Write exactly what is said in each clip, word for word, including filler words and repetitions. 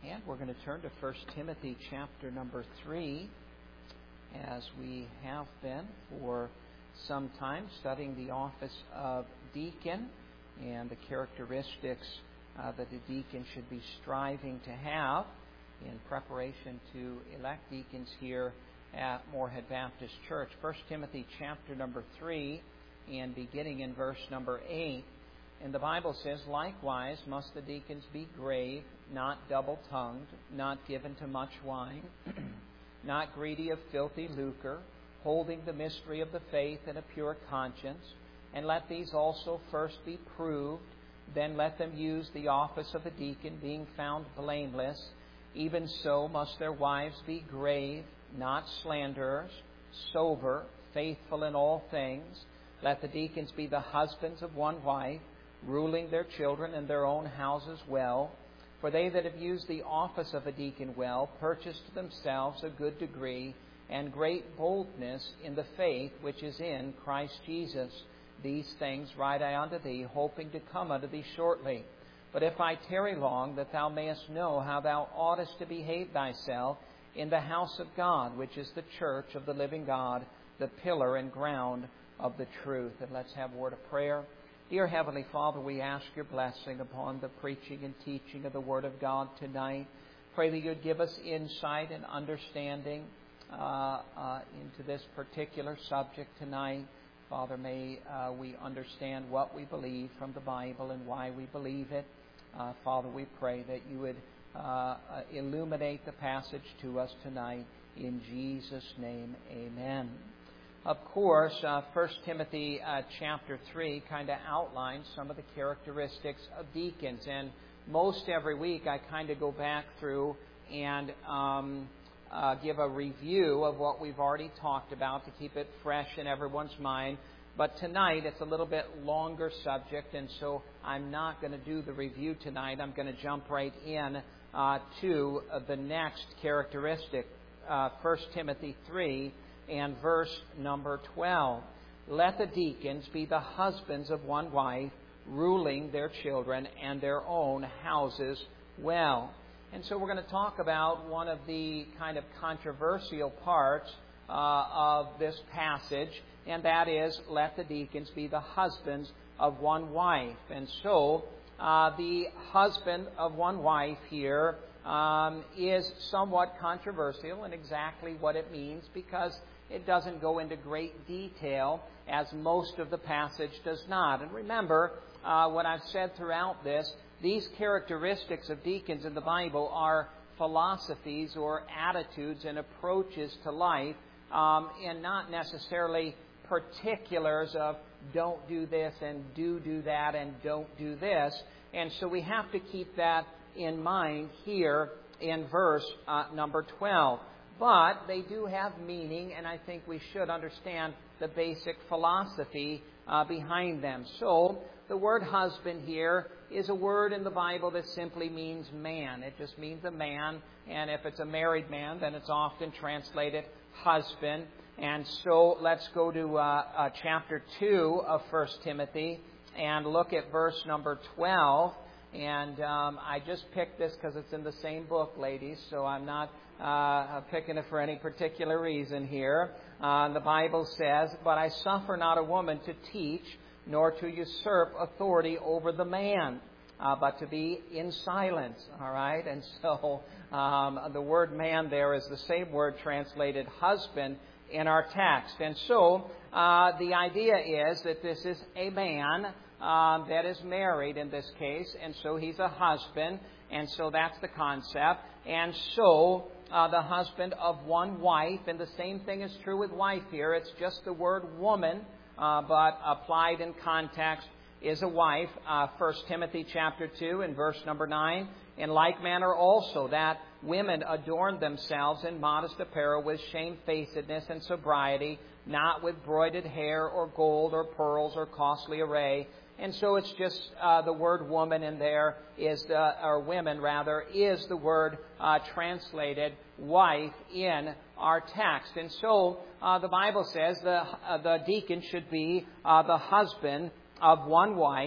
And we're going to turn to First Timothy chapter number three, as we have been for some time studying the office of deacon and the characteristics uh, that a deacon should be striving to have in preparation to elect deacons here at Moorhead Baptist Church. First Timothy chapter number three, and beginning in verse number eight. And the Bible says, "Likewise must the deacons be grave, not double-tongued, not given to much wine, not greedy of filthy lucre, holding the mystery of the faith in a pure conscience. And let these also first be proved, then let them use the office of a deacon, being found blameless. Even so must their wives be grave, not slanderers, sober, faithful in all things. Let the deacons be the husbands of one wife, ruling their children and their own houses well. For they that have used the office of a deacon well purchase to themselves a good degree and great boldness in the faith which is in Christ Jesus. These things write I unto thee, hoping to come unto thee shortly. But if I tarry long, that thou mayest know how thou oughtest to behave thyself in the house of God, which is the church of the living God, the pillar and ground of the truth." And let's have a word of prayer. Dear Heavenly Father, we ask your blessing upon the preaching and teaching of the Word of God tonight. Pray that you'd give us insight and understanding uh, uh, into this particular subject tonight. Father, may uh, we understand what we believe from the Bible and why we believe it. Uh, Father, we pray that you would uh, uh, illuminate the passage to us tonight. In Jesus' name, amen. Of course, uh, First Timothy uh, chapter three kind of outlines some of the characteristics of deacons. And most every week I kind of go back through and um, uh, give a review of what we've already talked about to keep it fresh in everyone's mind. But tonight it's a little bit longer subject, and so I'm not going to do the review tonight. I'm going to jump right in uh, to uh, the next characteristic, uh, First Timothy three. And verse number twelve. "Let the deacons be the husbands of one wife, ruling their children and their own houses well." And so we're going to talk about one of the kind of controversial parts uh, of this passage, and that is, let the deacons be the husbands of one wife. And so uh, the husband of one wife here um, is somewhat controversial in exactly what it means, because it doesn't go into great detail, as most of the passage does not. And remember, uh, what I've said throughout this, these characteristics of deacons in the Bible are philosophies or attitudes and approaches to life, um, and not necessarily particulars of don't do this and do do that and don't do this. And so we have to keep that in mind here in verse uh, number twelve. But they do have meaning, and I think we should understand the basic philosophy uh, behind them. So, the word husband here is a word in the Bible that simply means man. It just means a man, and if it's a married man, then it's often translated husband. And so, let's go to uh, uh, chapter two of First Timothy and look at verse number twelve. And um, I just picked this because it's in the same book, ladies, so I'm not uh, picking it for any particular reason here. Uh, the Bible says, "But I suffer not a woman to teach, nor to usurp authority over the man, uh, but to be in silence." All right? And so um, the word man there is the same word translated husband in our text. And so uh, the idea is that this is a man Um, that is married in this case, and so he's a husband, and so that's the concept. And so uh, the husband of one wife, and the same thing is true with wife here. It's just the word woman, uh, but applied in context is a wife. Uh, First Timothy chapter two and verse number nine. "In like manner also that women adorn themselves in modest apparel with shamefacedness and sobriety, not with broided hair or gold or pearls or costly array." And so it's just uh, the word woman in there is the, or women rather, is the word uh, translated wife in our text. And so uh, the Bible says the uh, the deacon should be uh, the husband of one wife.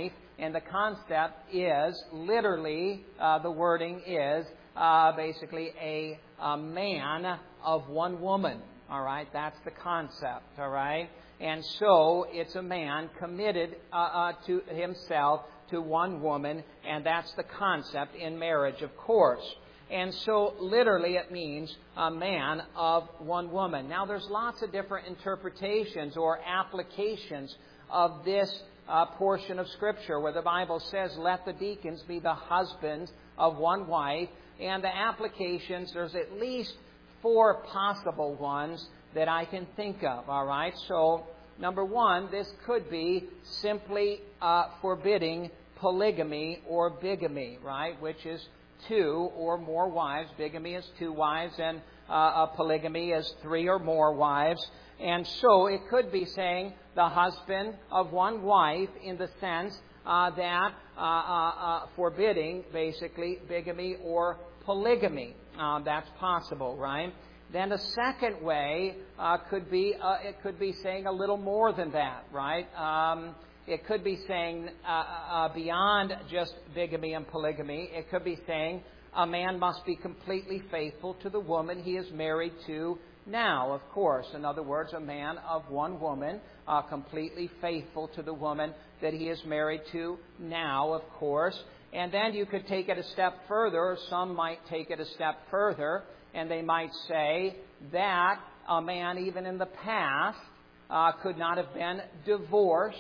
And the concept is, literally, uh, the wording is uh, basically a, a man of one woman. All right? That's the concept. All right? And so it's a man committed uh, uh, to himself to one woman, and that's the concept in marriage, of course. And so literally it means a man of one woman. Now there's lots of different interpretations or applications of this uh, portion of Scripture where the Bible says, let the deacons be the husbands of one wife. And the applications, there's at least four possible ones that I can think of. All right? So, number one, this could be simply uh, forbidding polygamy or bigamy, right? Which is two or more wives. Bigamy is two wives, and uh, polygamy is three or more wives. And so it could be saying the husband of one wife in the sense uh, that uh, uh, uh, forbidding basically bigamy or polygamy. Uh, that's possible, right? Then the second way uh, could be uh, it could be saying a little more than that, right? Um, it could be saying uh, uh, beyond just bigamy and polygamy. It could be saying a man must be completely faithful to the woman he is married to now, of course. In other words, a man of one woman, uh, completely faithful to the woman that he is married to now, of course. And then you could take it a step further, or some might take it a step further, and they might say that a man, even in the past, uh, could not have been divorced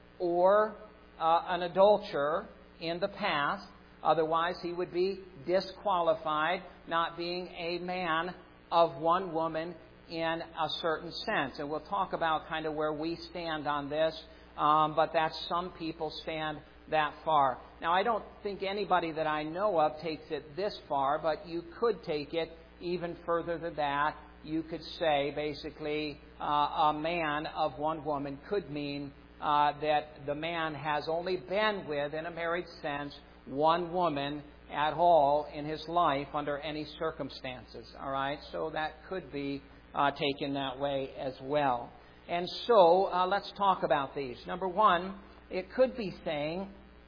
or uh, an adulterer in the past. Otherwise, he would be disqualified, not being a man of one woman in a certain sense. And we'll talk about kind of where we stand on this, um, but that some people stand that far. Now, I don't think anybody that I know of takes it this far, but you could take it even further than that. You could say, basically, uh, a man of one woman could mean uh, that the man has only been with, in a married sense, one woman at all in his life under any circumstances. All right? So that could be uh, taken that way as well. And so uh, let's talk about these. Number one, it could be saying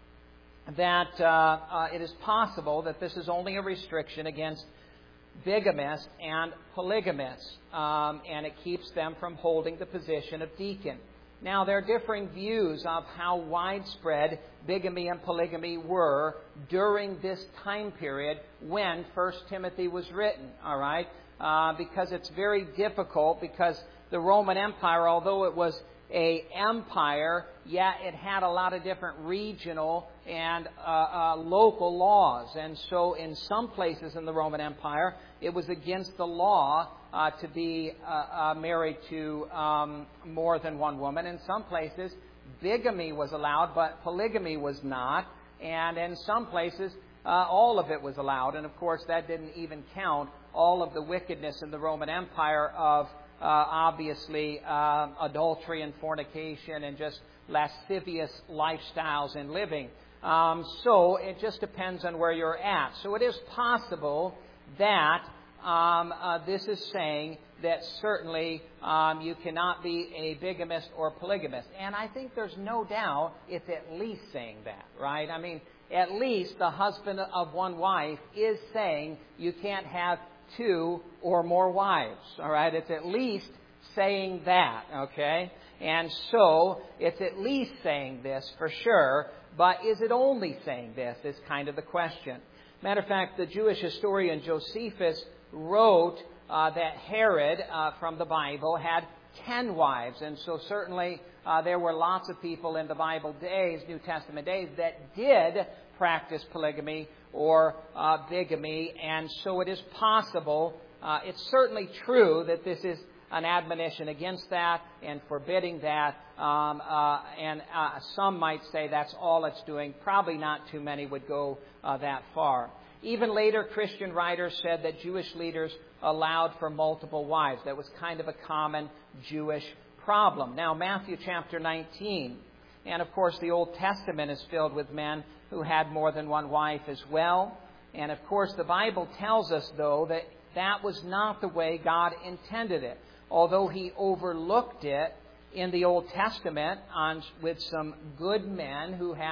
that uh, uh, it is possible that this is only a restriction against bigamists and polygamists, um, and it keeps them from holding the position of deacon. Now, there are differing views of how widespread bigamy and polygamy were during this time period when First Timothy was written, all right? Uh, because it's very difficult, because the Roman Empire, although it was a empire, yet it had a lot of different regional and uh, uh, local laws. And so in some places in the Roman Empire, it was against the law uh, to be uh, uh, married to um, more than one woman. In some places, bigamy was allowed, but polygamy was not. And in some places, uh, all of it was allowed. And of course, that didn't even count all of the wickedness in the Roman Empire of Uh, obviously, uh, adultery and fornication and just lascivious lifestyles and living. Um, so it just depends on where you're at. So it is possible that um, uh, this is saying that certainly um, you cannot be a bigamist or polygamist. And I think there's no doubt it's at least saying that, right? I mean, at least the husband of one wife is saying you can't have two or more wives, all right? It's at least saying that, okay? And so it's at least saying this for sure, but is it only saying this is kind of the question. Matter of fact, the Jewish historian Josephus wrote uh, that Herod, uh, from the Bible, had ten wives, and so certainly uh, there were lots of people in the Bible days, New Testament days, that did practice polygamy or uh, bigamy, and so it is possible, uh, it's certainly true that this is an admonition against that and forbidding that, um, uh, and uh, some might say that's all it's doing. Probably not too many would go uh, that far. Even later, Christian writers said that Jewish leaders allowed for multiple wives. That was kind of a common Jewish problem. Now, Matthew chapter nineteen, and of course the Old Testament is filled with men who had more than one wife as well. And of course the Bible tells us, though, that that was not the way God intended it. Although He overlooked it in the Old Testament on, with some good men who had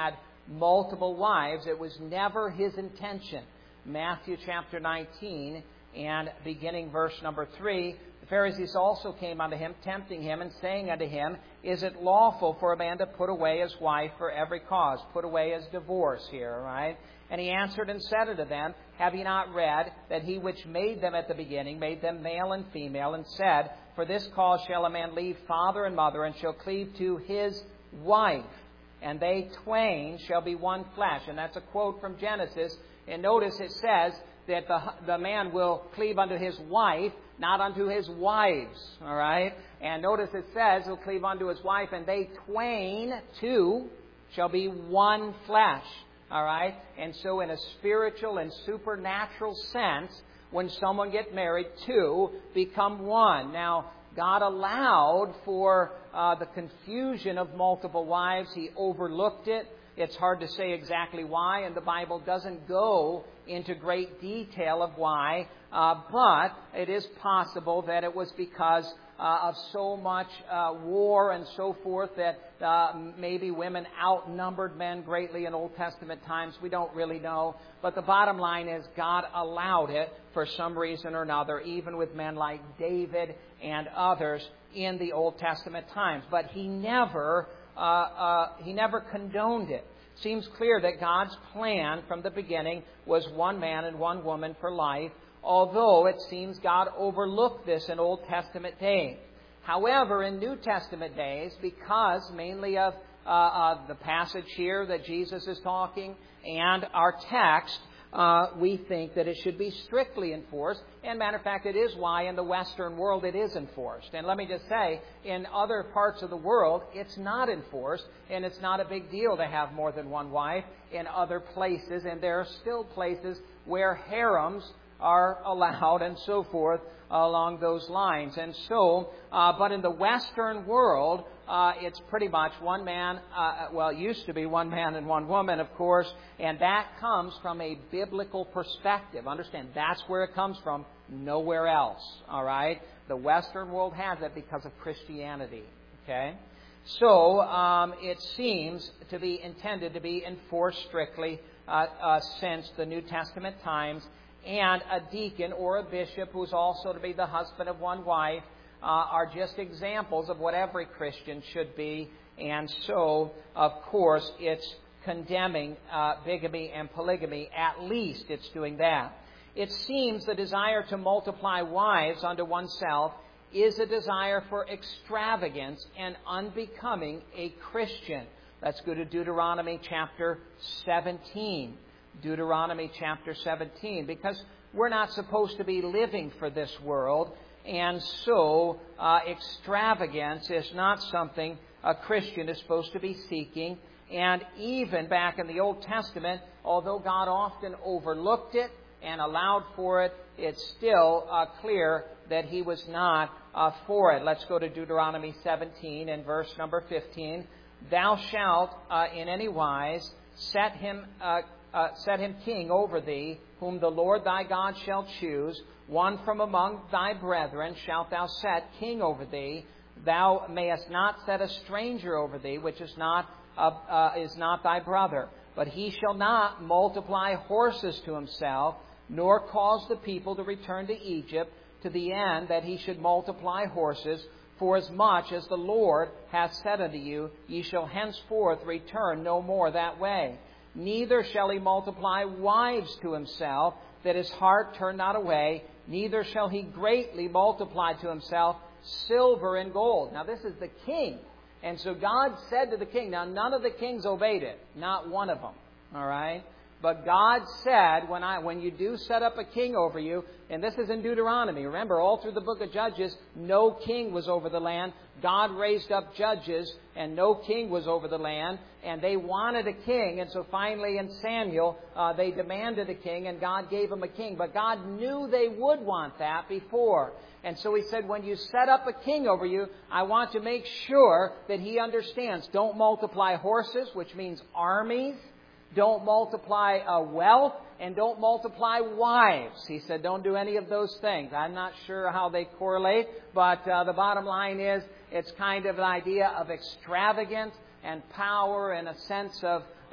multiple wives. It was never his intention. Matthew chapter nineteen and beginning verse number three, the Pharisees also came unto him, tempting him, and saying unto him, Is it lawful for a man to put away his wife for every cause? Put away as divorce here, right? And he answered and said unto them, Have ye not read that he which made them at the beginning made them male and female, and said, For this cause shall a man leave father and mother, and shall cleave to his wife, and they twain shall be one flesh. And that's a quote from Genesis. And notice it says that the, the man will cleave unto his wife, not unto his wives. All right? And notice it says he'll cleave unto his wife, and they twain, two, shall be one flesh. All right? And so in a spiritual and supernatural sense, when someone gets married, two become one. Now, God allowed for uh, the confusion of multiple wives. He overlooked it. It's hard to say exactly why, and the Bible doesn't go into great detail of why, uh, but it is possible that it was because uh, of so much uh, war and so forth that uh, maybe women outnumbered men greatly in Old Testament times. We don't really know. But the bottom line is God allowed it for some reason or another, even with men like David and others in the Old Testament times. But he never Uh, uh, he never condoned it. Seems clear that God's plan from the beginning was one man and one woman for life, although it seems God overlooked this in Old Testament days. However, in New Testament days, because mainly of uh, uh, the passage here that Jesus is talking and our text, Uh, we think that it should be strictly enforced. And matter of fact, it is why in the Western world it is enforced. And let me just say, in other parts of the world, it's not enforced. And it's not a big deal to have more than one wife in other places. And there are still places where harems are allowed and so forth along those lines. And so, uh, but in the Western world, uh, it's pretty much one man, uh, well, it used to be one man and one woman, of course, and that comes from a biblical perspective. Understand, that's where it comes from, nowhere else, all right? The Western world has it because of Christianity, okay? So, um, it seems to be intended to be enforced strictly uh, uh, since the New Testament times. And a deacon or a bishop, who's also to be the husband of one wife, uh, are just examples of what every Christian should be. And so, of course, it's condemning uh, bigamy and polygamy. At least it's doing that. It seems the desire to multiply wives unto oneself is a desire for extravagance and unbecoming a Christian. Let's go to Deuteronomy chapter seventeen. Deuteronomy chapter seventeen, because we're not supposed to be living for this world, and so uh, extravagance is not something a Christian is supposed to be seeking. And even back in the Old Testament, although God often overlooked it and allowed for it, it's still uh, clear that He was not uh, for it. Let's go to Deuteronomy seventeen and verse number fifteen. Thou shalt uh, in any wise set him uh, Uh, set him king over thee, whom the Lord thy God shall choose. One from among thy brethren shalt thou set king over thee. Thou mayest not set a stranger over thee, which is not uh, uh, is not thy brother. But he shall not multiply horses to himself, nor cause the people to return to Egypt, to the end that he should multiply horses. For as much as the Lord hath said unto you, ye shall henceforth return no more that way. Neither shall he multiply wives to himself, that his heart turn not away. Neither shall he greatly multiply to himself silver and gold. Now this is the king. And so God said to the king, now none of the kings obeyed it. Not one of them. All right? But God said, when I when you do set up a king over you, and this is in Deuteronomy. Remember, all through the book of Judges, no king was over the land. God raised up judges, and no king was over the land. And they wanted a king, and so finally in Samuel, uh, they demanded a king, and God gave them a king. But God knew they would want that before. And so He said, when you set up a king over you, I want to make sure that he understands. Don't multiply horses, which means armies. Don't multiply uh, wealth, and don't multiply wives. He said, don't do any of those things. I'm not sure how they correlate, but uh, the bottom line is it's kind of an idea of extravagance and power and a sense of,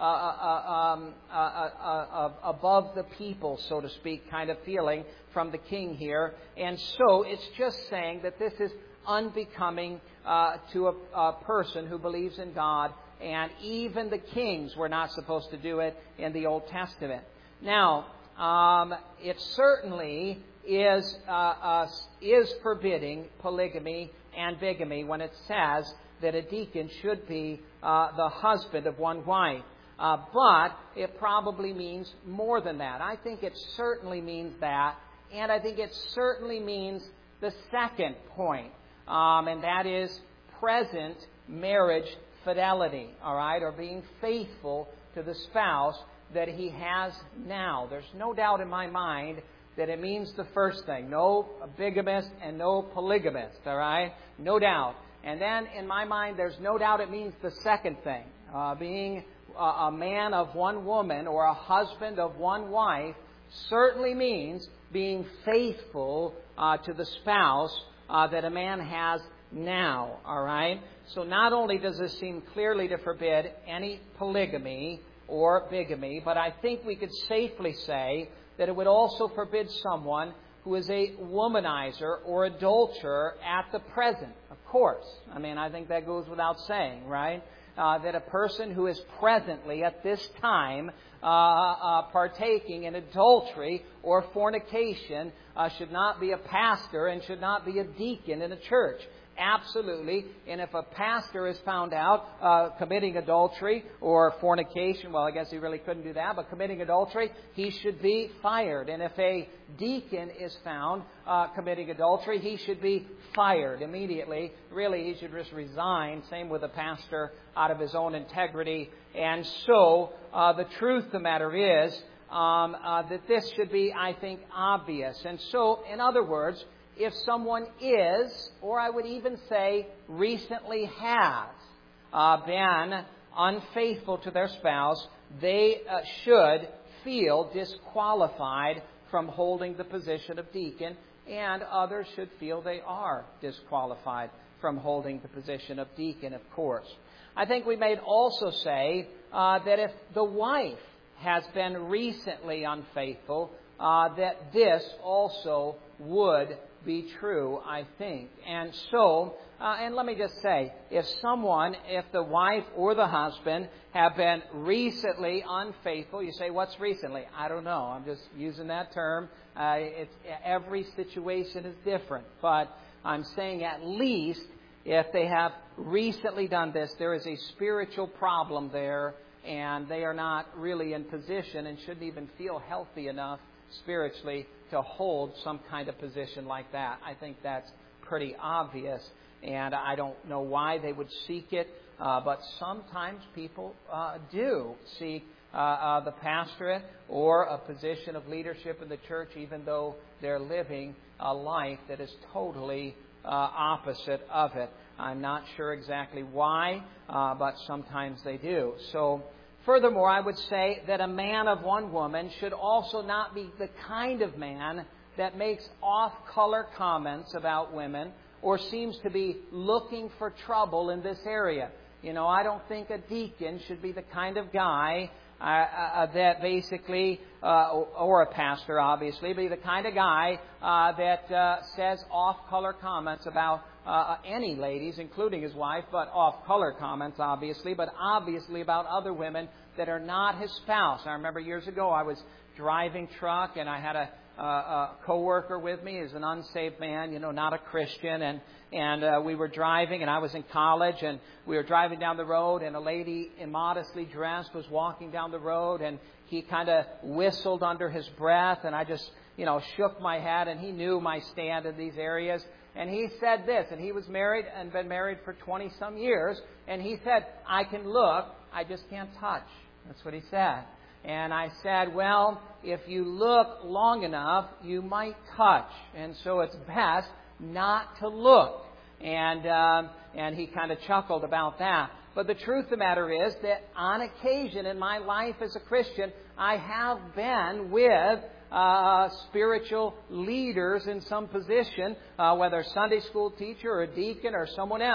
uh, uh, um, uh, uh, uh, above the people, so to speak, kind of feeling from the king here. And so it's just saying that this is unbecoming uh, to a, a person who believes in God, and even the kings were not supposed to do it in the Old Testament. Now, um, it certainly is uh, uh, is forbidding polygamy and bigamy when it says that a deacon should be uh, the husband of one wife. Uh, but it probably means more than that. I think it certainly means that, and I think it certainly means the second point, um, and that is present marriage fidelity, all right, or being faithful to the spouse that he has now. There's no doubt in my mind that it means the first thing, no bigamist and no polygamist, all right, no doubt. And then in my mind, there's no doubt it means the second thing, uh, being a, a man of one woman or a husband of one wife certainly means being faithful uh, to the spouse uh, that a man has now, all right? So not only does this seem clearly to forbid any polygamy or bigamy, but I think we could safely say that it would also forbid someone who is a womanizer or adulterer at the present. Of course. I mean, I think that goes without saying, right? Uh, that a person who is presently at this time uh, uh, partaking in adultery or fornication uh, should not be a pastor and should not be a deacon in a church. Absolutely. And if a pastor is found out uh, committing adultery or fornication, well, I guess he really couldn't do that, but committing adultery, he should be fired. And if a deacon is found uh, committing adultery, he should be fired immediately. Really, he should just resign. Same with a pastor, out of his own integrity. And so, uh, the truth of the matter is um, uh, that this should be, I think, obvious. And so, in other words, if someone is, or I would even say recently has, uh, been unfaithful to their spouse, they uh, should feel disqualified from holding the position of deacon, and others should feel they are disqualified from holding the position of deacon, of course. I think we may also say uh, that if the wife has been recently unfaithful, uh, that this also would be true, I think. And so, uh, and let me just say, if someone, if the wife or the husband have been recently unfaithful, you say, what's recently? I don't know. I'm just using that term. Uh, it's, every situation is different. But I'm saying at least if they have recently done this, there is a spiritual problem there, and they are not really in position and shouldn't even feel healthy enough spiritually to hold some kind of position like that. I think that's pretty obvious, and I don't know why they would seek it, uh, but sometimes people uh, do seek uh, uh, the pastorate or a position of leadership in the church, even though they're living a life that is totally uh, opposite of it. I'm not sure exactly why, uh, but sometimes they do. So, furthermore, I would say that a man of one woman should also not be the kind of man that makes off-color comments about women or seems to be looking for trouble in this area. You know, I don't think a deacon should be the kind of guy uh, uh, that basically, uh, or a pastor obviously, be the kind of guy uh, that uh, says off-color comments about Uh, any ladies, including his wife, but off-color comments, obviously, but obviously about other women that are not his spouse. I remember years ago I was driving truck, and I had a, uh, a co-worker with me. He's an unsaved man, you know, not a Christian, and and uh, we were driving, and I was in college, and we were driving down the road, and a lady immodestly dressed was walking down the road, and he kind of whistled under his breath, and I just, you know, shook my head, and he knew my stand in these areas. And he said this, and he was married and been married for twenty-some years, and he said, I can look, I just can't touch. That's what he said. And I said, well, if you look long enough, you might touch. And so it's best not to look. And um, and he kind of chuckled about that. But the truth of the matter is that on occasion in my life as a Christian, I have been with Uh, spiritual leaders in some position, uh, whether a Sunday school teacher or a deacon or someone else,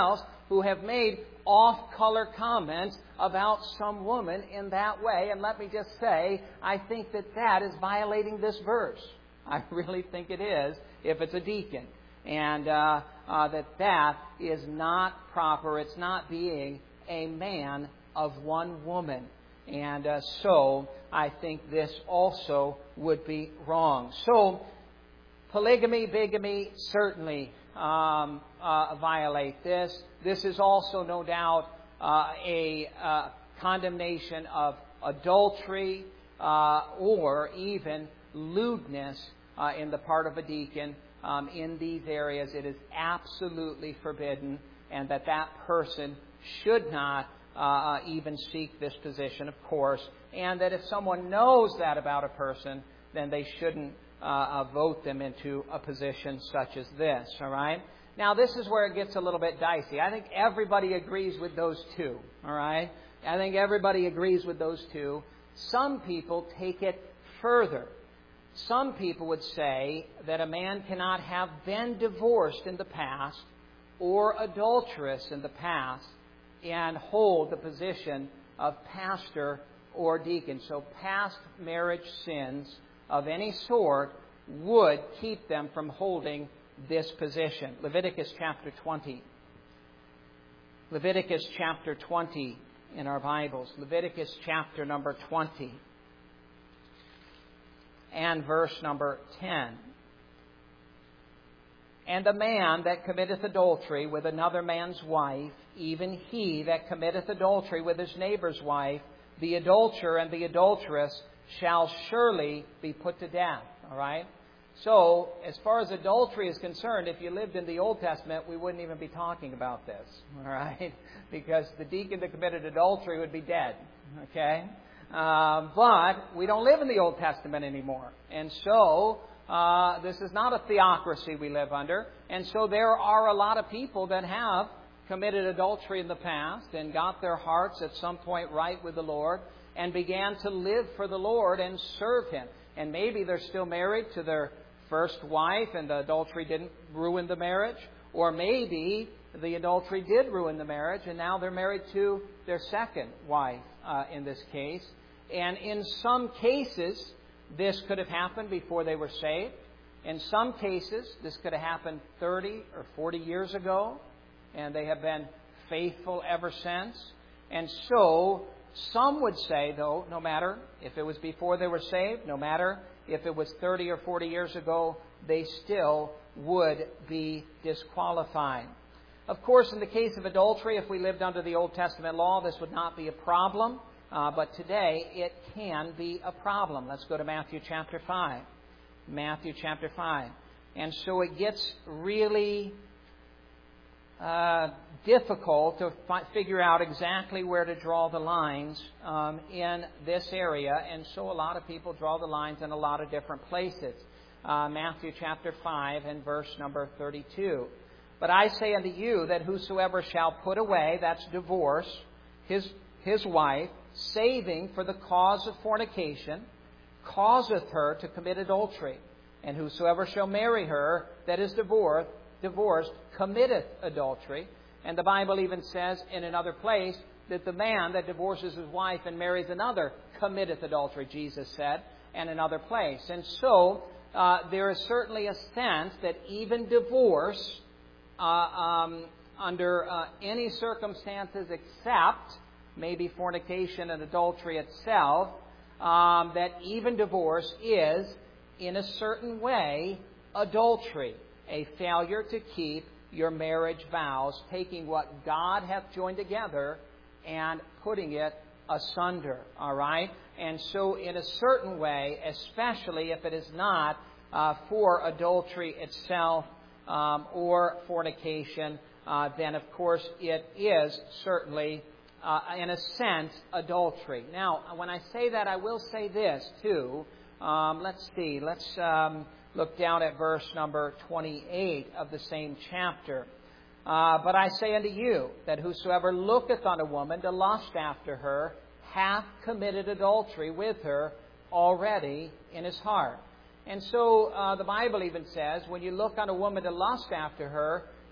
who have made off-color comments about some woman in that way. And let me just say, I think that that is violating this verse. I really think it is, if it's a deacon. And uh, uh, that that is not proper. It's not being a man of one woman. And uh, so I think this also would be wrong. So polygamy, bigamy, certainly um, uh, violate this. This is also, no doubt, uh, a uh, condemnation of adultery uh, or even lewdness uh, in the part of a deacon. Um, in these areas, it is absolutely forbidden, and that that person should not uh, even seek this position, of course, and that if someone knows that about a person, then they shouldn't uh, uh, vote them into a position such as this, all right? Now, this is where it gets a little bit dicey. I think everybody agrees with those two, all right? I think everybody agrees with those two. Some people take it further. Some people would say that a man cannot have been divorced in the past or adulterous in the past and hold the position of pastor or deacon. So past marriage sins of any sort would keep them from holding this position. Leviticus chapter twenty. Leviticus chapter twenty in our Bibles. Leviticus chapter number twenty. And verse number ten. And the man that committeth adultery with another man's wife, even he that committeth adultery with his neighbor's wife, the adulterer and the adulteress shall surely be put to death. All right? So, as far as adultery is concerned, if you lived in the Old Testament, we wouldn't even be talking about this. All right? Because the deacon that committed adultery would be dead. Okay? Uh, but we don't live in the Old Testament anymore. And so, uh, this is not a theocracy we live under. And so there are a lot of people that have committed adultery in the past and got their hearts at some point right with the Lord and began to live for the Lord and serve Him. And maybe they're still married to their first wife and the adultery didn't ruin the marriage. Or maybe the adultery did ruin the marriage and now they're married to their second wife uh, in this case. And in some cases, this could have happened before they were saved. In some cases, this could have happened thirty or forty years ago, and they have been faithful ever since. And so, some would say, though, no matter if it was before they were saved, no matter if it was thirty or forty years ago, they still would be disqualified. Of course, in the case of adultery, if we lived under the Old Testament law, this would not be a problem. Uh, but today, it can be a problem. Let's go to Matthew chapter five. Matthew chapter five. And so it gets really uh, difficult to fi- figure out exactly where to draw the lines um, in this area. And so a lot of people draw the lines in a lot of different places. Uh, Matthew chapter five and verse number thirty-two. But I say unto you that whosoever shall put away, that's divorce, his his wife, saving for the cause of fornication, causeth her to commit adultery. And whosoever shall marry her that is divorced, divorced committeth adultery. And the Bible even says in another place that the man that divorces his wife and marries another committeth adultery, Jesus said, in another place. And so uh, there is certainly a sense that even divorce, uh, um, under uh, any circumstances except maybe fornication and adultery itself, um, that even divorce is, in a certain way, adultery, a failure to keep your marriage vows, taking what God hath joined together and putting it asunder, all right? And so in a certain way, especially if it is not uh, for adultery itself um, or fornication, uh, then of course it is certainly Uh, in a sense, adultery. Now, when I say that, I will say this, too. Um, let's see. Let's um, look down at verse number twenty-eight of the same chapter. Uh, but I say unto you, that whosoever looketh on a woman to lust after her, hath committed adultery with her already in his heart. And so uh, the Bible even says, when you look on a woman to lust after her,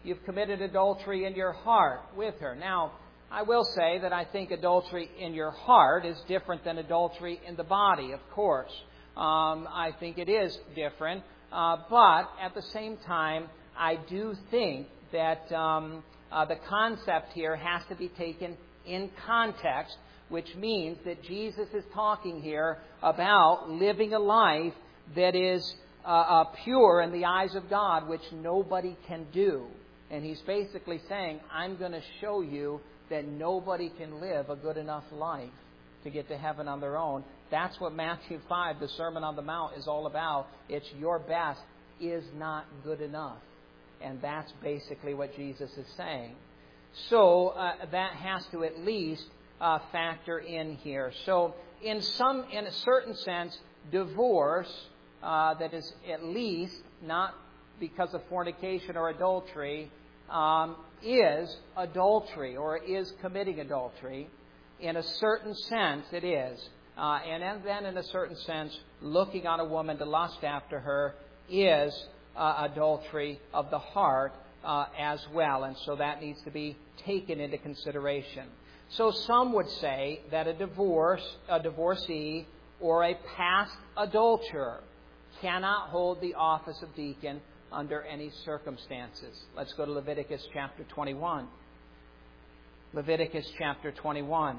you've committed adultery in your heart with her. Now, I will say that I think adultery in your heart is different than adultery in the body, of course. Um, I think it is different. Uh, but at the same time, I do think that um, uh, the concept here has to be taken in context, which means that Jesus is talking here about living a life that is uh, uh, pure in the eyes of God, which nobody can do. And he's basically saying, I'm going to show you that nobody can live a good enough life to get to heaven on their own. That's what Matthew five, the Sermon on the Mount, is all about. It's your best is not good enough. And that's basically what Jesus is saying. So uh, that has to at least uh, factor in here. So in some, in a certain sense, divorce uh, that is at least not because of fornication or adultery um, is adultery or is committing adultery. In a certain sense, it is. Uh, and then in a certain sense, looking on a woman to lust after her is uh, adultery of the heart uh, as well. And so that needs to be taken into consideration. So some would say that a divorce, a divorcee or a past adulterer cannot hold the office of deacon under any circumstances. Let's go to Leviticus chapter twenty-one. Leviticus chapter twenty-one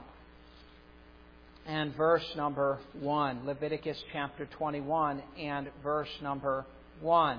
and verse number one. Leviticus chapter twenty-one and verse number one.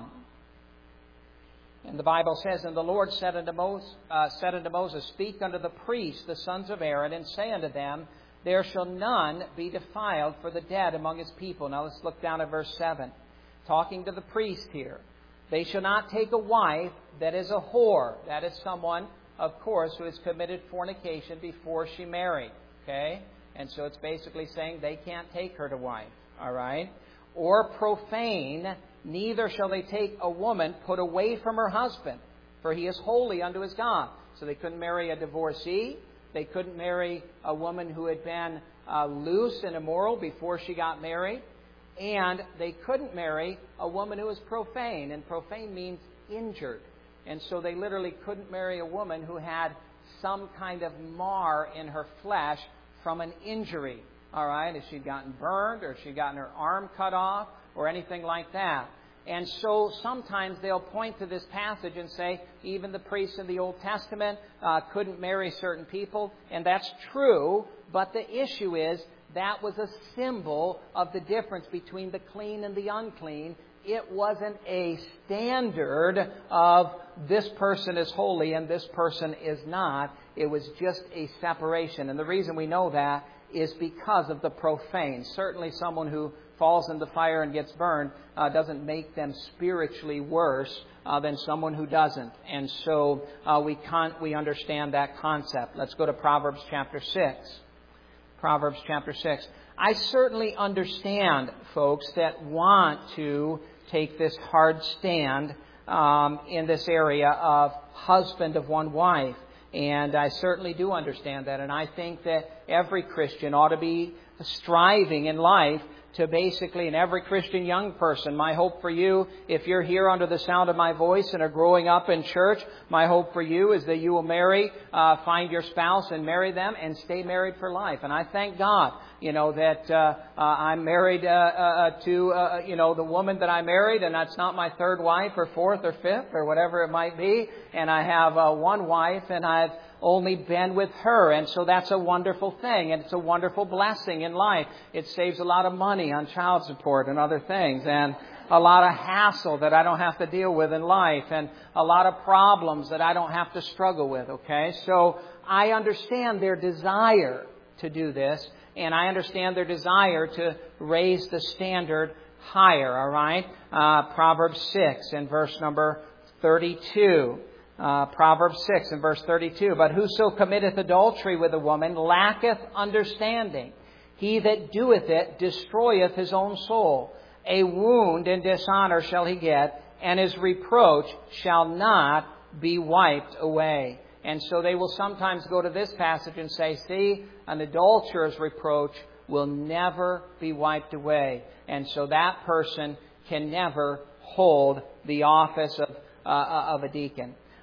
And the Bible says, And the Lord said unto Moses, uh, said unto Moses, Speak unto the priests, the sons of Aaron, and say unto them, There shall none be defiled for the dead among his people. Now let's look down at verse seven. Talking to the priest here. They shall not take a wife that is a whore. That is someone, of course, who has committed fornication before she married. Okay? And so it's basically saying they can't take her to wife. All right? Or profane, neither shall they take a woman put away from her husband, for he is holy unto his God. So they couldn't marry a divorcee. They couldn't marry a woman who had been uh, loose and immoral before she got married. And they couldn't marry a woman who was profane. And profane means injured. And so they literally couldn't marry a woman who had some kind of mar in her flesh from an injury. All right? If she'd gotten burned or she'd gotten her arm cut off or anything like that. And so sometimes they'll point to this passage and say even the priests in the Old Testament uh, couldn't marry certain people. And that's true. But the issue is that was a symbol of the difference between the clean and the unclean. It wasn't a standard of this person is holy and this person is not. It was just a separation. And the reason we know that is because of the profane. Certainly someone who falls in the fire and gets burned uh, doesn't make them spiritually worse uh, than someone who doesn't. And so uh, we can't, we understand that concept. Let's go to Proverbs chapter six. Proverbs chapter six. I certainly understand folks that want to take this hard stand um, in this area of husband of one wife. And I certainly do understand that. And I think that every Christian ought to be striving in life to basically, and every Christian young person, my hope for you, if you're here under the sound of my voice and are growing up in church, my hope for you is that you will marry, uh, find your spouse and marry them and stay married for life. And I thank God, you know, that uh, uh, I'm married uh, uh, to, uh, you know, the woman that I married, and that's not my third wife or fourth or fifth or whatever it might be. And I have uh, one wife, and I've only been with her. And so that's a wonderful thing. And it's a wonderful blessing in life. It saves a lot of money on child support and other things. And a lot of hassle that I don't have to deal with in life. And a lot of problems that I don't have to struggle with. Okay? So I understand their desire to do this. And I understand their desire to raise the standard higher. All right? Uh, Proverbs six and verse number thirty-two. Uh, Proverbs six and verse thirty-two. But whoso committeth adultery with a woman lacketh understanding. He that doeth it destroyeth his own soul. A wound and dishonor shall he get, and his reproach shall not be wiped away. And so they will sometimes go to this passage and say, see, an adulterer's reproach will never be wiped away. And so that person can never hold the office of, uh, of a deacon.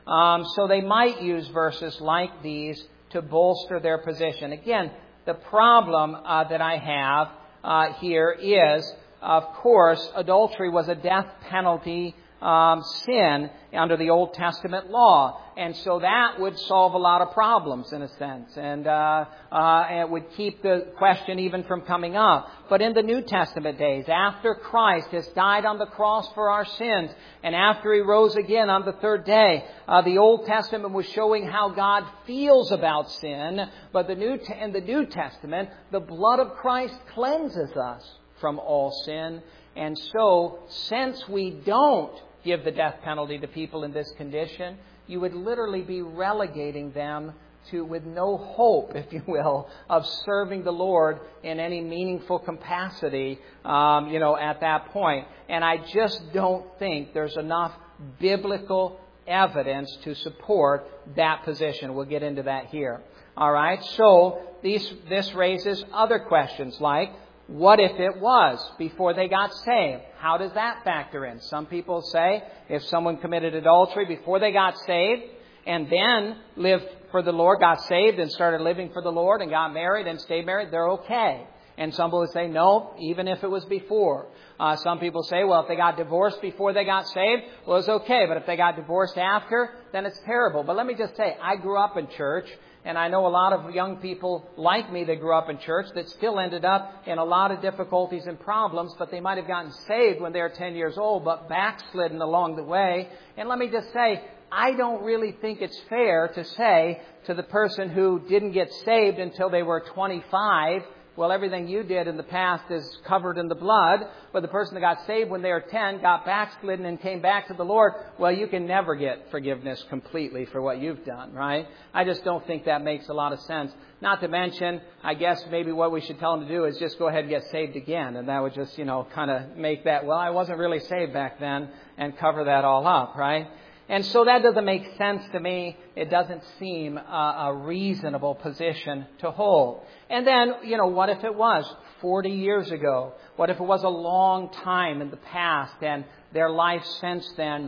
Um, so they might use verses like these to bolster their position. Again, the problem uh, that I have uh, here is, of course, adultery was a death penalty Um, sin under the Old Testament law. And so that would solve a lot of problems in a sense. And, uh, uh, and it would keep the question even from coming up. But in the New Testament days, after Christ has died on the cross for our sins, and after He rose again on the third day, uh, the Old Testament was showing how God feels about sin. But the New in the New Testament, the blood of Christ cleanses us from all sin. And so, since we don't give the death penalty to people in this condition, you would literally be relegating them to, with no hope, if you will, of serving the Lord in any meaningful capacity, um, you know, at that point. And I just don't think there's enough biblical evidence to support that position. We'll get into that here. All right. So these, this raises other questions like, what if it was before they got saved? How does that factor in? Some people say if someone committed adultery before they got saved and then lived for the Lord, got saved and started living for the Lord and got married and stayed married, they're okay. And some people say, no, even if it was before. Uh, some people say, well, if they got divorced before they got saved, well, it's okay. But if they got divorced after, then it's terrible. But let me just say, I grew up in church. And I know a lot of young people like me that grew up in church that still ended up in a lot of difficulties and problems, but they might have gotten saved when they were ten years old, but backslidden along the way. And let me just say, I don't really think it's fair to say to the person who didn't get saved until they were twenty-five, well, everything you did in the past is covered in the blood. But the person that got saved when they were ten, got backslidden and came back to the Lord, well, you can never get forgiveness completely for what you've done, right? I just don't think that makes a lot of sense. Not to mention, I guess maybe what we should tell them to do is just go ahead and get saved again. And that would just, you know, kind of make that, well, I wasn't really saved back then, and cover that all up, right? And so that doesn't make sense to me. It doesn't seem a, a reasonable position to hold. And then, you know, what if it was forty years ago? What if it was a long time in the past and their life since then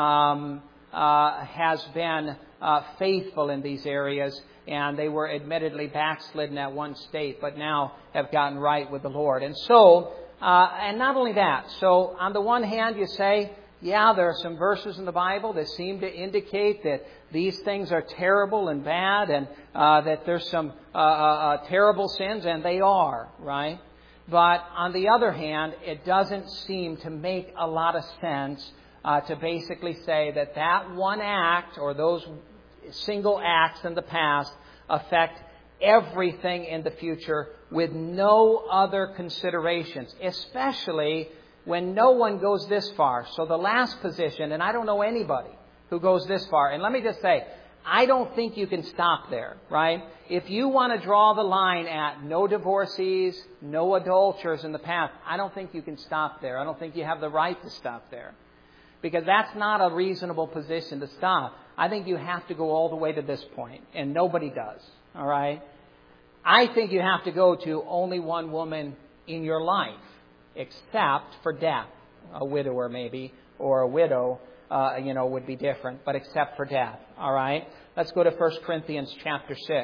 um, uh, has been uh, faithful in these areas, and they were admittedly backslidden at one state, but now have gotten right with the Lord? And so, uh, and not only that, so on the one hand you say, yeah, there are some verses in the Bible that seem to indicate that these things are terrible and bad, and uh, that there's some uh, uh, terrible sins, and they are, right? But on the other hand, it doesn't seem to make a lot of sense uh, to basically say that that one act or those single acts in the past affect everything in the future with no other considerations, especially when no one goes this far. So the last position, and I don't know anybody who goes this far. And let me just say, I don't think you can stop there, right? If you want to draw the line at no divorcees, no adulterers in the past, I don't think you can stop there. I don't think you have the right to stop there. Because that's not a reasonable position to stop. I think you have to go all the way to this point, and nobody does, all right? I think you have to go to only one woman in your life, except for death. A widower maybe, or a widow, uh, you know, would be different, but except for death. All right? Let's go to First Corinthians chapter six.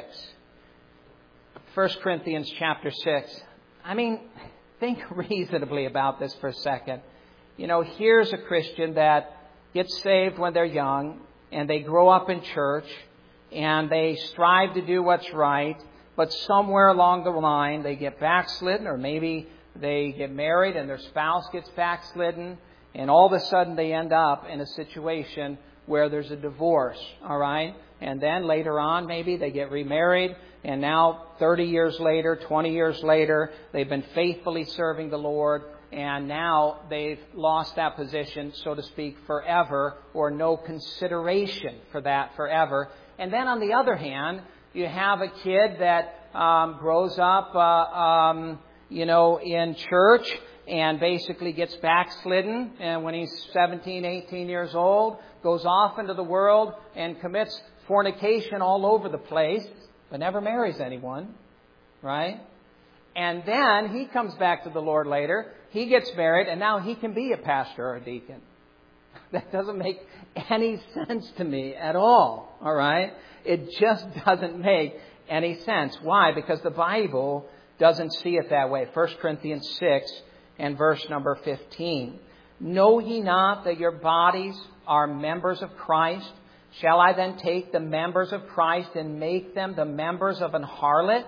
First Corinthians chapter six. I mean, think reasonably about this for a second. You know, here's a Christian that gets saved when they're young, and they grow up in church, and they strive to do what's right, but somewhere along the line they get backslidden, or maybe they get married and their spouse gets backslidden, and all of a sudden they end up in a situation where there's a divorce, all right? And then later on, maybe they get remarried, and now thirty years later, twenty years later, they've been faithfully serving the Lord, and now they've lost that position, so to speak, forever, or no consideration for that forever. And then on the other hand, you have a kid that um, grows up uh, um, you know, in church and basically gets backslidden, and when he's seventeen, eighteen years old, goes off into the world and commits fornication all over the place, but never marries anyone, right? And then he comes back to the Lord later, he gets married, and now he can be a pastor or a deacon. That doesn't make any sense to me at all. All right? It just doesn't make any sense. Why? Because the Bible doesn't see it that way. First Corinthians six and verse number fifteen. Know ye not that your bodies are members of Christ? Shall I then take the members of Christ and make them the members of an harlot?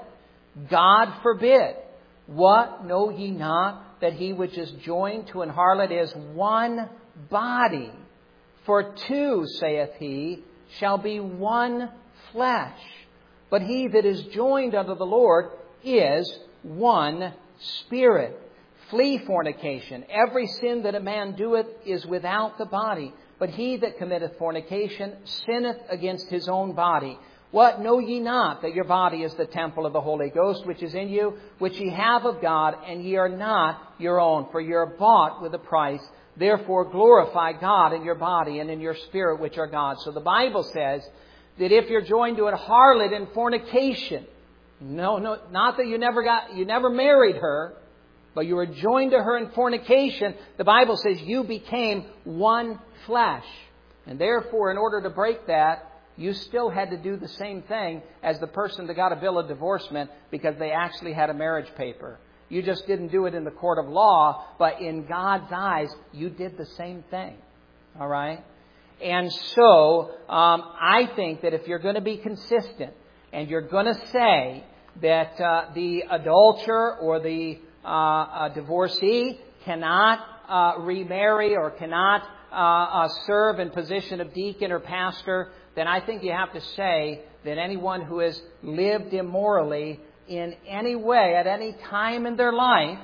God forbid. What, know ye not that he which is joined to an harlot is one body? For two, saith he, shall be one flesh. But he that is joined unto the Lord is one spirit. Flee fornication. Every sin that a man doeth is without the body. But he that committeth fornication sinneth against his own body. What, know ye not that your body is the temple of the Holy Ghost, which is in you, which ye have of God, and ye are not your own, for ye are bought with a price. Therefore glorify God in your body and in your spirit, which are God's. So the Bible says that if you're joined to a harlot in fornication, no, no, not that you never got, you never married her, but you were joined to her in fornication, the Bible says you became one flesh. And therefore, in order to break that, you still had to do the same thing as the person that got a bill of divorcement because they actually had a marriage paper. You just didn't do it in the court of law, but in God's eyes, you did the same thing. All right? And so, um, I think that if you're going to be consistent and you're going to say that uh, the adulterer or the uh, uh, divorcee cannot uh, remarry or cannot uh, uh, serve in position of deacon or pastor, then I think you have to say that anyone who has lived immorally in any way, at any time in their life,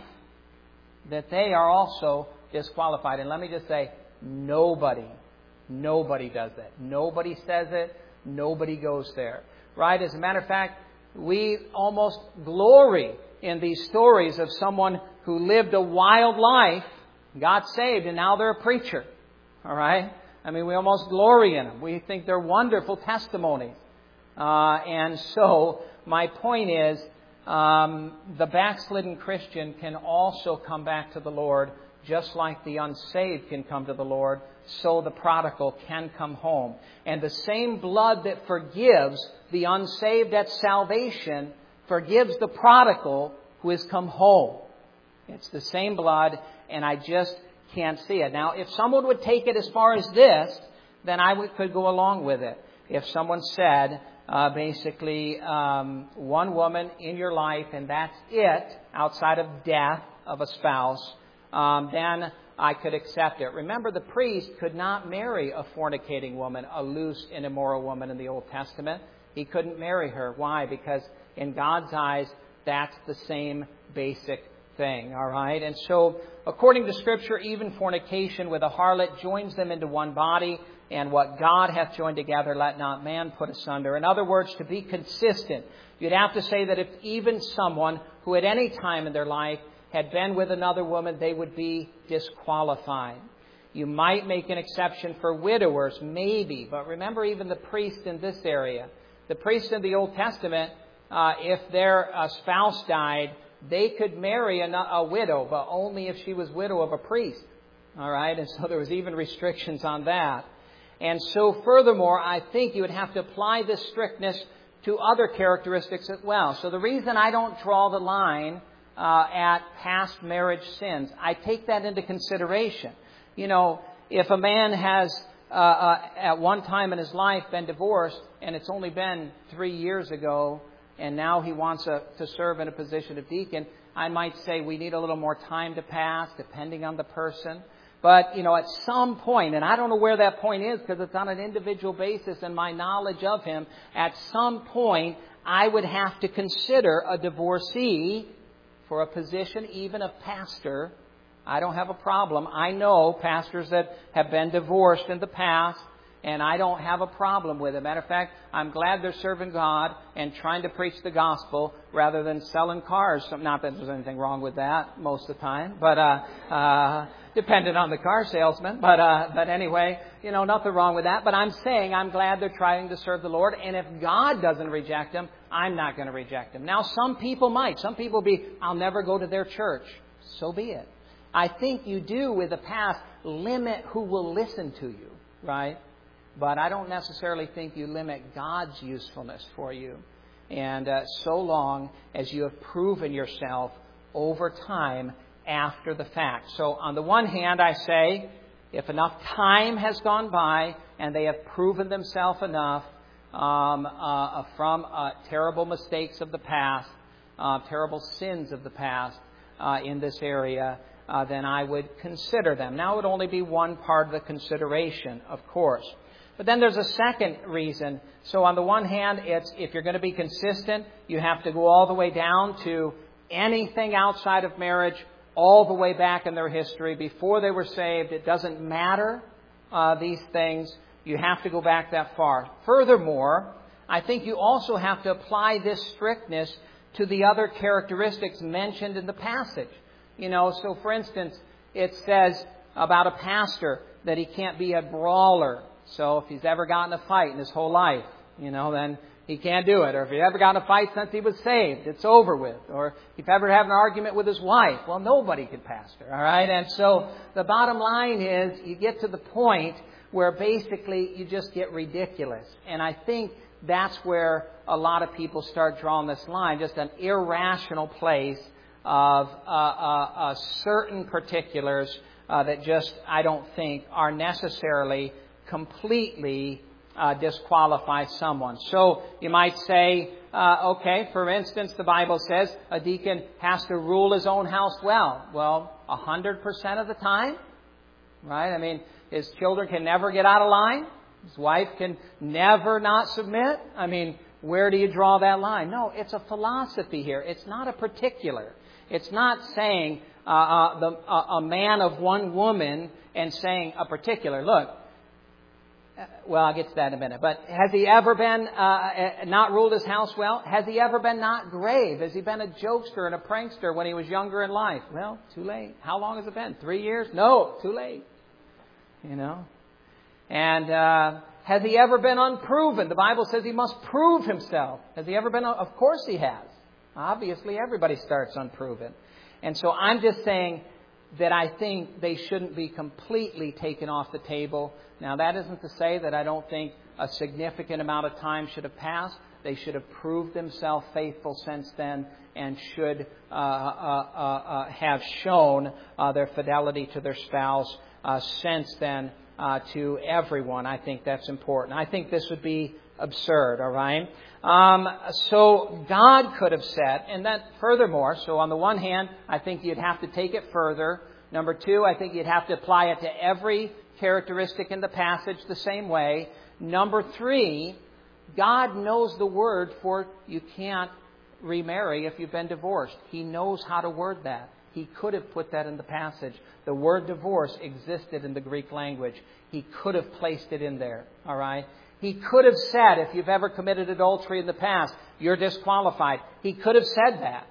that they are also disqualified. And let me just say, nobody, nobody does that. Nobody says it. Nobody goes there. Right? As a matter of fact, we almost glory in these stories of someone who lived a wild life, got saved, and now they're a preacher. All right? I mean, we almost glory in them. We think they're wonderful testimonies. Uh, and so, my point is, um, the backslidden Christian can also come back to the Lord, just like the unsaved can come to the Lord, so the prodigal can come home. And the same blood that forgives the unsaved at salvation forgives the prodigal who has come home. It's the same blood, and I just can't see it. Now, if someone would take it as far as this, then I would, could go along with it. If someone said, uh, basically, um, one woman in your life, and that's it, outside of death of a spouse, um, then I could accept it. Remember, the priest could not marry a fornicating woman, a loose and immoral woman in the Old Testament. He couldn't marry her. Why? Because in God's eyes, that's the same basic thing, all right? And so, according to Scripture, even fornication with a harlot joins them into one body, and what God hath joined together, let not man put asunder. In other words, to be consistent, you'd have to say that if even someone who at any time in their life had been with another woman, they would be disqualified. You might make an exception for widowers, maybe, but remember even the priest in this area. The priest in the Old Testament, uh, if their uh, spouse died, they could marry a, a widow, but only if she was widow of a priest. All right? And so there was even restrictions on that. And so furthermore, I think you would have to apply this strictness to other characteristics as well. So the reason I don't draw the line uh, at past marriage sins, I take that into consideration. You know, if a man has uh, uh, at one time in his life been divorced, and it's only been three years ago, and now he wants a, to serve in a position of deacon, I might say we need a little more time to pass, depending on the person. But, you know, at some point, and I don't know where that point is because it's on an individual basis and my knowledge of him, at some point I would have to consider a divorcee for a position even of pastor. I don't have a problem. I know pastors that have been divorced in the past, and I don't have a problem with it. Matter of fact, I'm glad they're serving God and trying to preach the gospel rather than selling cars. Not that there's anything wrong with that most of the time, but uh, uh, dependent on the car salesman. But uh, but anyway, you know, nothing wrong with that. But I'm saying I'm glad they're trying to serve the Lord. And if God doesn't reject them, I'm not going to reject them. Now, some people might. Some people be, I'll never go to their church. So be it. I think you do with the past limit who will listen to you, right? But I don't necessarily think you limit God's usefulness for you. And uh, so long as you have proven yourself over time after the fact. So on the one hand, I say, if enough time has gone by and they have proven themselves enough um, uh, from uh, terrible mistakes of the past, uh, terrible sins of the past uh, in this area, uh, then I would consider them. Now, it would only be one part of the consideration, of course. But then there's a second reason. So on the one hand, it's if you're going to be consistent, you have to go all the way down to anything outside of marriage, all the way back in their history, before they were saved. It doesn't matter, uh, these things. You have to go back that far. Furthermore, I think you also have to apply this strictness to the other characteristics mentioned in the passage. You know, so for instance, it says about a pastor that he can't be a brawler. So if he's ever gotten a fight in his whole life, you know, then he can't do it. Or if he's ever gotten a fight since he was saved, it's over with. Or if you've ever had an argument with his wife, well, nobody can pastor, all right? And so the bottom line is you get to the point where basically you just get ridiculous. And I think that's where a lot of people start drawing this line, just an irrational place of uh, uh, uh, certain particulars uh, that just, I don't think, are necessarily completely uh, disqualify someone. So you might say, uh, okay, for instance, the Bible says a deacon has to rule his own house well. Well, a hundred percent of the time, right? I mean, his children can never get out of line. His wife can never not submit. I mean, where do you draw that line? No, it's a philosophy here. It's not a particular. It's not saying uh, uh, the, uh, a man of one woman and saying a particular. Look, well, I'll get to that in a minute. But has he ever been uh, not ruled his house well? Has he ever been not grave? Has he been a jokester and a prankster when he was younger in life? Well, too late. How long has it been? Three years? No, too late. You know? And uh, has he ever been unproven? The Bible says he must prove himself. Has he ever been? Of course he has. Obviously, everybody starts unproven. And so I'm just saying that I think they shouldn't be completely taken off the table. Now, that isn't to say that I don't think a significant amount of time should have passed. They should have proved themselves faithful since then and should uh, uh, uh, uh, have shown uh, their fidelity to their spouse uh, since then uh, to everyone. I think that's important. I think this would be absurd, all right? Um, so God could have said, and then furthermore, so on the one hand, I think you'd have to take it further. Number two, I think you'd have to apply it to every characteristic in the passage the same way. Number three, God knows the word for you can't remarry if you've been divorced. He knows how to word that. He could have put that in the passage. The word divorce existed in the Greek language. He could have placed it in there, all right? He could have said, if you've ever committed adultery in the past, you're disqualified. He could have said that.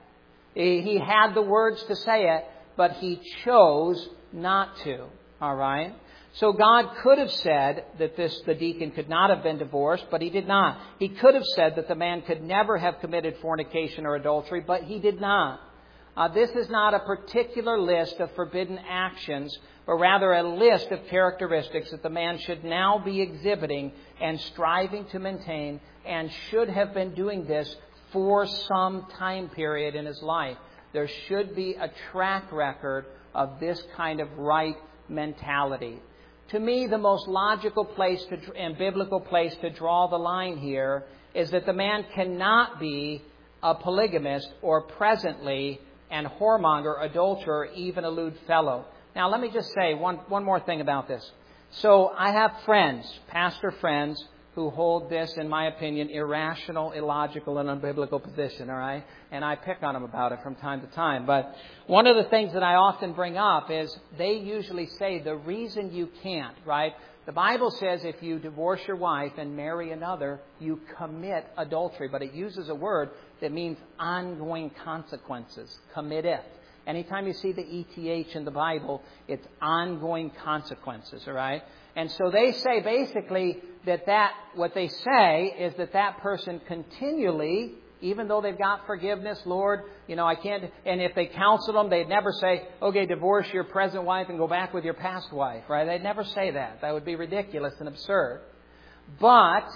He had the words to say it, but he chose not to. All right? So God could have said that this the deacon could not have been divorced, but he did not. He could have said that the man could never have committed fornication or adultery, but he did not. Uh, this is not a particular list of forbidden actions, but rather a list of characteristics that the man should now be exhibiting and striving to maintain, and should have been doing this for some time period in his life. There should be a track record of this kind of right mentality. To me, the most logical place to, and biblical place to draw the line here is that the man cannot be a polygamist or presently an whoremonger, adulterer, even a lewd fellow. Now, let me just say one, one more thing about this. So I have friends, pastor friends, who hold this, in my opinion, irrational, illogical, and unbiblical position, all right? And I pick on them about it from time to time. But one of the things that I often bring up is they usually say the reason you can't, right? The Bible says if you divorce your wife and marry another, you commit adultery. But it uses a word that means ongoing consequences, committeth. Anytime you see the E T H in the Bible, it's ongoing consequences, all right? And so they say basically that, that what they say is that that person continually, Even though they've got forgiveness, Lord, you know, I can't. And if they counsel them, they'd never say, okay, divorce your present wife and go back with your past wife, right? They'd never say that. That would be ridiculous and absurd. But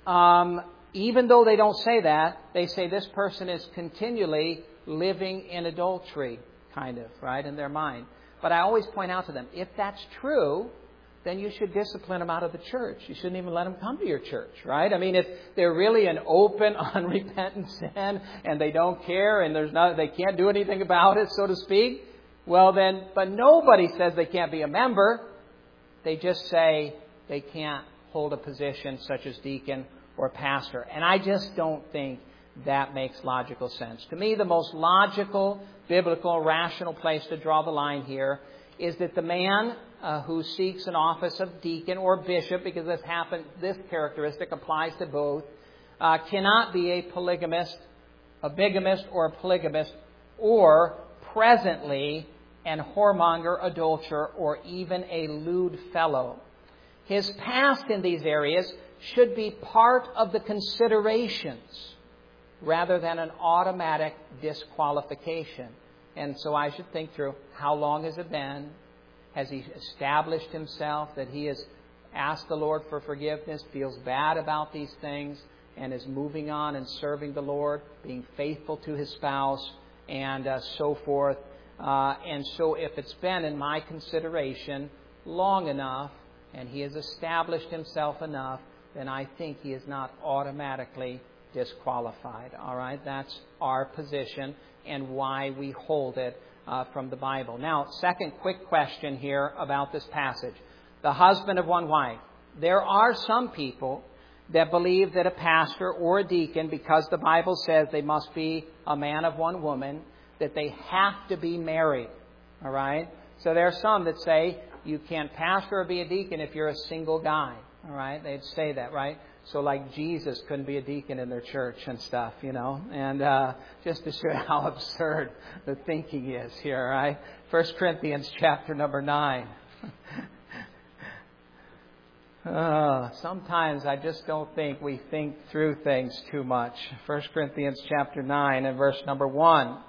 um, even though they don't say that, they say this person is continually living in adultery, kind of, right, in their mind. But I always point out to them, if that's true, then you should discipline them out of the church. You shouldn't even let them come to your church, right? I mean, if they're really an open, unrepentant sin and they don't care and there's not, they can't do anything about it, so to speak, well then, but nobody says they can't be a member. They just say they can't hold a position such as deacon or pastor. And I just don't think that makes logical sense. To me, the most logical, biblical, rational place to draw the line here is that the man uh, who seeks an office of deacon or bishop, because this happen, this characteristic applies to both, uh, cannot be a polygamist, a bigamist or a polygamist, or presently an whoremonger, adulterer, or even a lewd fellow. His past in these areas should be part of the considerations rather than an automatic disqualification. And so I should think through, how long has it been? Has he established himself that he has asked the Lord for forgiveness, feels bad about these things, and is moving on and serving the Lord, being faithful to his spouse, and uh, so forth. Uh, and so if it's been in my consideration long enough, and he has established himself enough, then I think he is not automatically disqualified. All right, that's our position and why we hold it uh, from the Bible. Now, second quick question here about this passage. The husband of one wife. There are some people that believe that a pastor or a deacon, because the Bible says they must be a man of one woman, that they have to be married. All right? So there are some that say you can't pastor or be a deacon if you're a single guy. All right? They'd say that, right? So like Jesus couldn't be a deacon in their church and stuff, you know. And uh, just to show how absurd the thinking is here, right? First Corinthians chapter number nine. Uh, sometimes I just don't think we think through things too much. First Corinthians chapter nine and verse number one.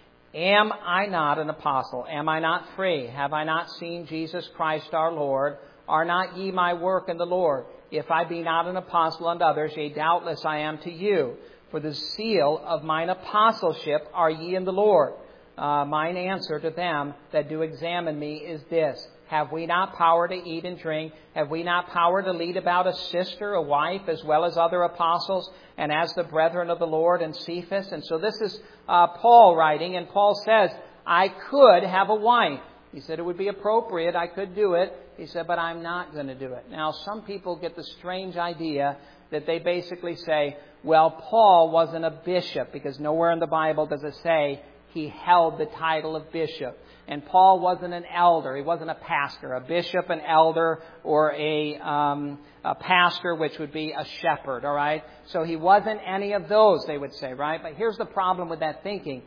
Am I not an apostle? Am I not free? Have I not seen Jesus Christ our Lord? Are not ye my work in the Lord? If I be not an apostle unto others, yea, doubtless I am to you. For the seal of mine apostleship are ye in the Lord. Uh, mine answer to them that do examine me is this. Have we not power to eat and drink? Have we not power to lead about a sister, a wife, as well as other apostles, and as the brethren of the Lord and Cephas? And so this is uh, Paul writing, and Paul says, I could have a wife. He said it would be appropriate, I could do it. He said, but I'm not going to do it. Now, some people get the strange idea that they basically say, well, Paul wasn't a bishop, because nowhere in the Bible does it say he held the title of bishop. And Paul wasn't an elder. He wasn't a pastor. A bishop, an elder, or a, um, a pastor, which would be a shepherd, all right? So he wasn't any of those, they would say, right? But here's the problem with that thinking.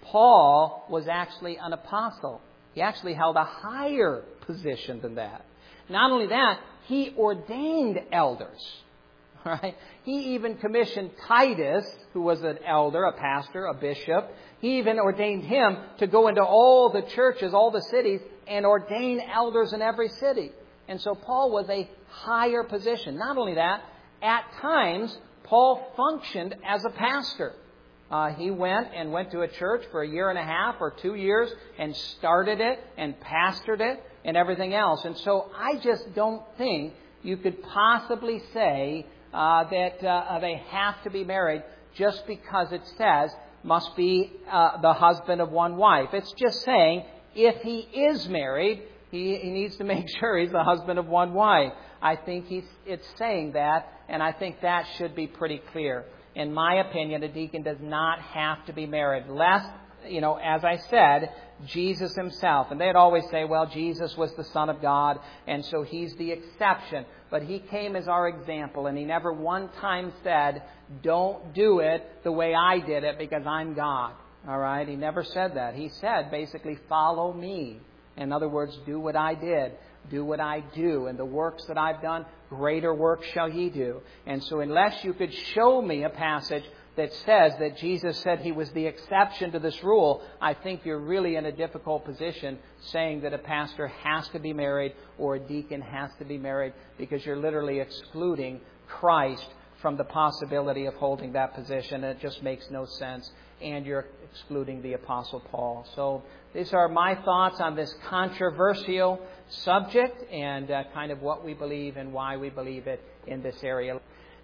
Paul was actually an apostle. He actually held a higher position than that. Not only that, he ordained elders. Right? He even commissioned Titus, who was an elder, a pastor, a bishop. He even ordained him to go into all the churches, all the cities, and ordain elders in every city. And so Paul was a higher position. Not only that, at times, Paul functioned as a pastor. Uh, he went and went to a church for a year and a half or two years and started it and pastored it and everything else. And so I just don't think you could possibly say Uh, that uh, they have to be married just because it says must be uh, the husband of one wife. It's just saying if he is married, he, he needs to make sure he's the husband of one wife. I think he's, it's saying that, and I think that should be pretty clear. In my opinion, a deacon does not have to be married, lest, you know, as I said, Jesus himself. And they'd always say, well, Jesus was the Son of God, and so he's the exception. But he came as our example, and he never one time said, don't do it the way I did it because I'm God. All right? He never said that. He said, basically, follow me. In other words, do what I did. Do what I do. And the works that I've done, greater works shall ye do. And so unless you could show me a passage that says that Jesus said he was the exception to this rule, I think you're really in a difficult position saying that a pastor has to be married or a deacon has to be married, because you're literally excluding Christ from the possibility of holding that position. It just makes no sense. And you're excluding the Apostle Paul. So these are my thoughts on this controversial subject and uh, kind of what we believe and why we believe it in this area.